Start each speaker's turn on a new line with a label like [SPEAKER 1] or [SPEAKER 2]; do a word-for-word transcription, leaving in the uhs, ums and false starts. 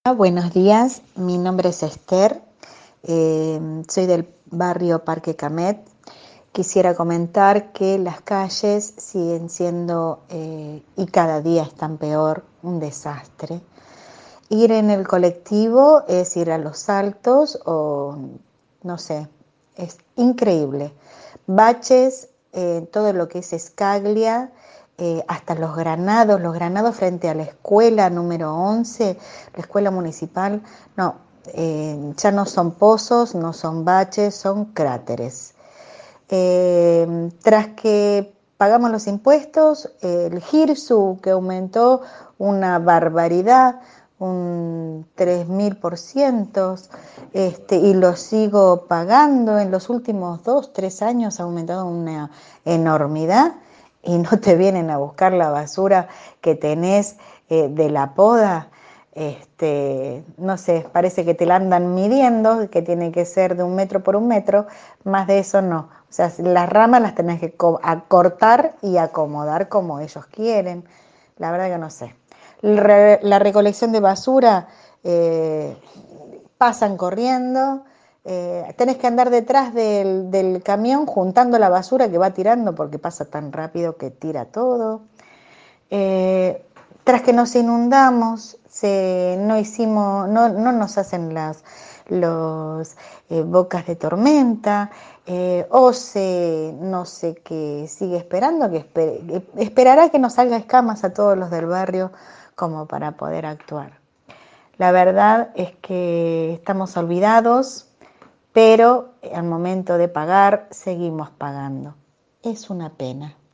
[SPEAKER 1] Buenos días, mi nombre es Esther, eh, soy del barrio Parque Camet. Quisiera comentar que las calles siguen siendo, eh, y cada día están peor, un desastre. Ir en el colectivo es ir a los Altos o no sé, es increíble. Baches, eh, todo lo que es Escaglia, eh, hasta los granados, los granados frente a la escuela número once, la escuela municipal, no, eh, ya no son pozos, no son baches, son cráteres. Eh, tras que pagamos los impuestos, el GIRSU que aumentó una barbaridad, un tres mil por ciento, este, y lo sigo pagando. En los últimos dos, tres años ha aumentado una enormidad y no te vienen a buscar la basura que tenés eh, de la poda. Este, no sé, parece que te la andan midiendo, que tiene que ser de un metro por un metro, más de eso no. O sea, las ramas las tenés que cortar y acomodar como ellos quieren. La verdad que no sé. Re, la recolección de basura, eh, pasan corriendo, eh, tenés que andar detrás del, del camión juntando la basura que va tirando porque pasa tan rápido que tira todo. Eh, tras que nos inundamos, se, no hicimos, no, no nos hacen las los eh, bocas de tormenta, eh, o se, no sé qué sigue esperando, que esper, esperará que nos salga escamas a todos los del barrio como para poder actuar. La verdad es que estamos olvidados, pero al momento de pagar seguimos pagando. Es una pena.